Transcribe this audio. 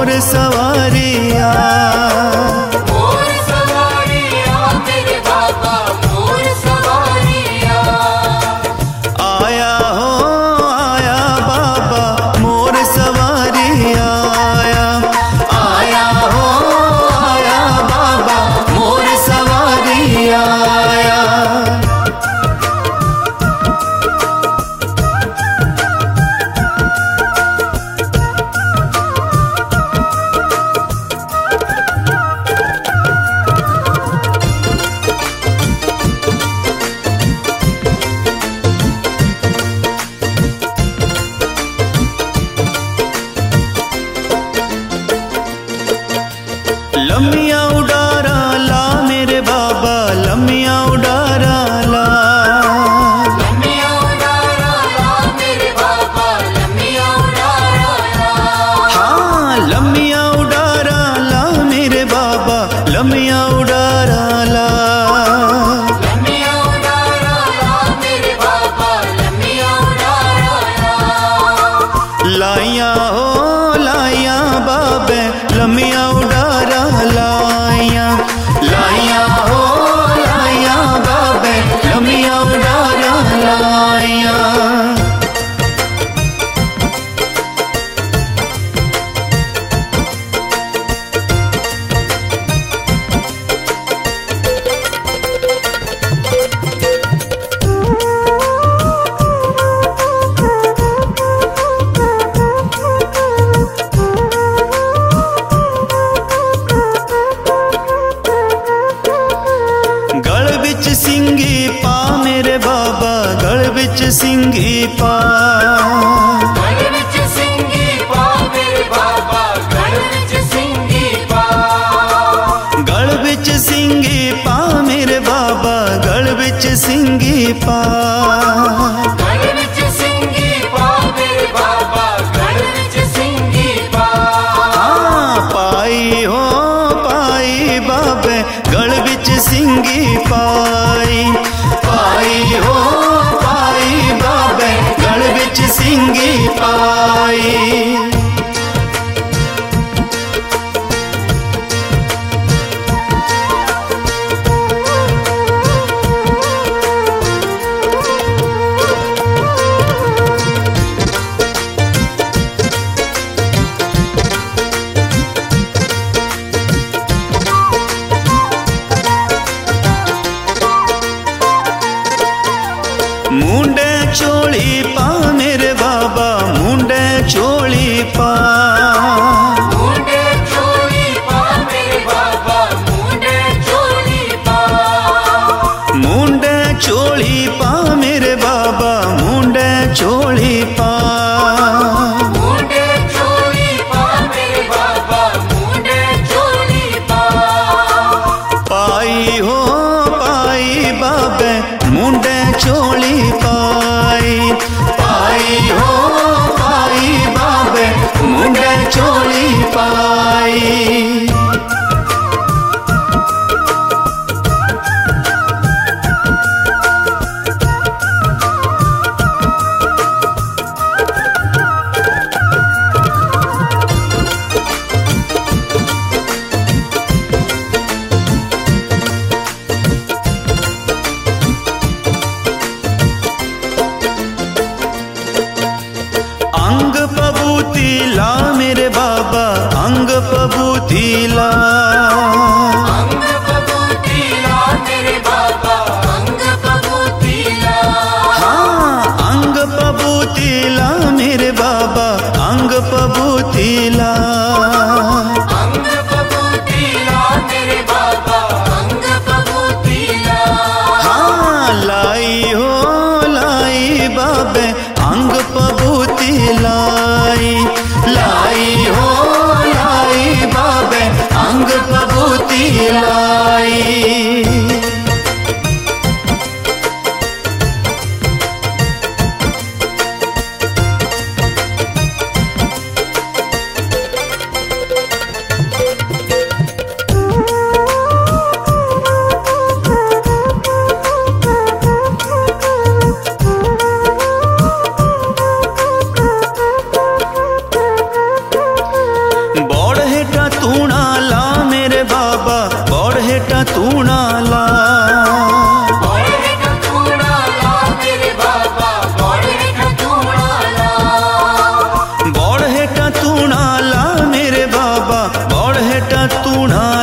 मोर सवारिया। मोर सवारिया मेरे बाबा मोर सवारिया। आया हो आया बाबा मोर सवारिया आया। आया हो आया बाबा मोर सवारिया आया। लम्मिया उडारा ला मेरे बाबा लम्मिया उडारा ला। लम्मिया उडारा ला मेरे बाबा लम्मिया उडारा ला। हाँ लम्मिया उडारा ला मेरे बाबा लम्मिया उडारा ला। लम्मिया उडारा ला मेरे बाबा लम्मिया उडारा ला। लाइया हो लाइया बाबे लम्मिया उडारा लाइया। लाइया हो लाइया बाबे लम्मिया उडारा लाइया। गल बिच सिंगी पा मेरे बाबा गल बिच सिंगी पा। गल विच सिंगी पा मेरे बाबा गल विच सिंगी पा। गल बिच सिंगी पा मेरे बाबा गल बिच सिंगी पा। गल विच सिंगी पा मेरे बाबा गल विच सिंगी पा। हाँ पाई हो पाई बाबे गल बिच सिंगी पाई। पाई हो पाई बाबे गल बिच सिंगी पाई। मुंडे चोली पा मेरे बाबा मुंडे चोली पा। मुंडे चोली पा मेरे बाबा मुंडे चोली पा। मुंडे चोली पा मेरे बाबा मुंडे चोली पा। मुंडे चोली पा मेरे बाबा मुंडे चोली पा। पाई हो पाई बाबे मुंडे चोली पाई। पाई हो पाई बाबे मुंडे चोली पाई। अंग पबूती ला मेरे बाबा अंग पबूती ला। अंग पबूती ला मेरे बाबा अंग पबूती ला। हाँ अंग पबूती ला मेरे बाबा अंग पबूती ला। अंग पबूती ला मेरे बाबा अंग पबूती ला। हाँ लाई हो लाई बाबे अंग पबूती लाई। लाई हो लाई बाबे अंग पबूती लाई। तूणा ला। बड़ हेठ तूणा ला मेरे बाबा, बड़ हेठ तूणा ला। बड़ हेठ तूणा ला मेरे बाबा, बड़ हेठ तूणा